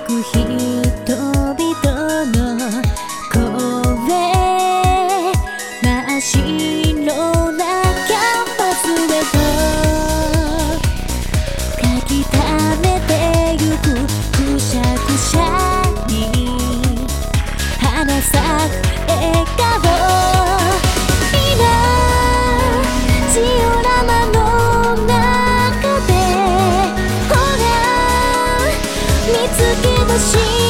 く人々の声、真っ白なキャンバスへと書き溜めてゆく、くしゃくしゃに花咲く笑顔、今ジオラマの中でほら見つけ出し